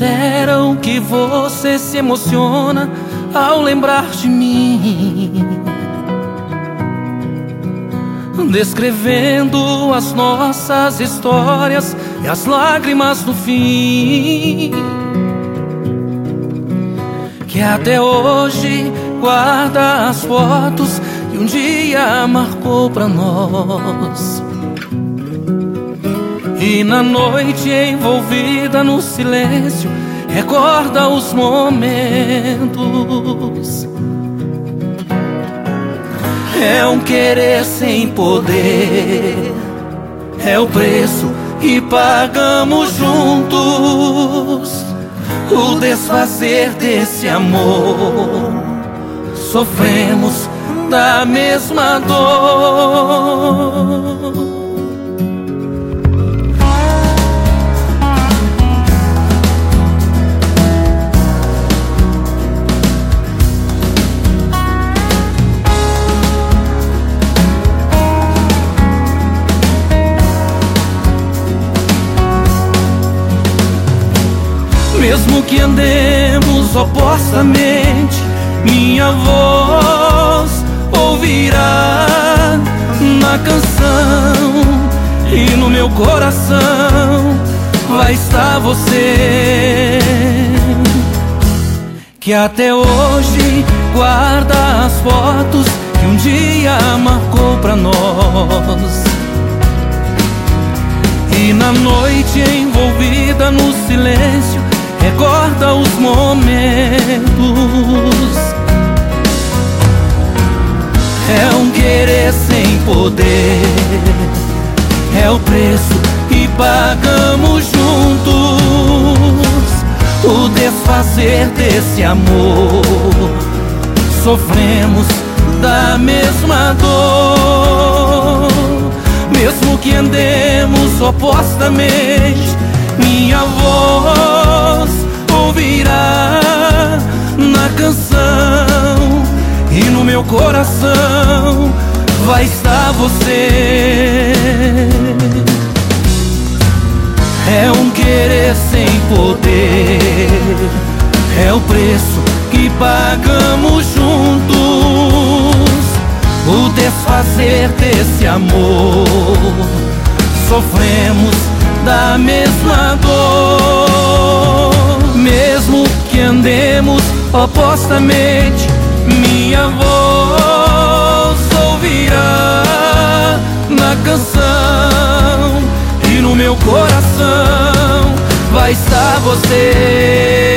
disseram que você se emociona ao lembrar de mim, descrevendo as nossas histórias e as lágrimas no fim, que até hoje guarda as fotos que um dia marcou pra nós. E na noite envolvida no silêncio recorda os momentos. É um querer sem poder, é o preço que pagamos juntos. O desfazer desse amor, sofremos da mesma dor. Mesmo que andemos opostamente, minha voz ouvirá na canção, e no meu coração vai estar você, que até hoje guarda as fotos que um dia marcou pra nós. E na noite envolvida no silêncio recorda os momentos. É um querer sem poder, é o preço que pagamos juntos. O desfazer desse amor, sofremos da mesma dor. Mesmo que andemos opostamente, minha voz ouvirá na canção, e no meu coração vai estar você. É um querer sem poder, é o preço que pagamos juntos. O desfazer desse amor, sofremos da mesma dor. Mesmo que andemos opostamente, minha voz ouvirá na canção, e no meu coração vai estar você.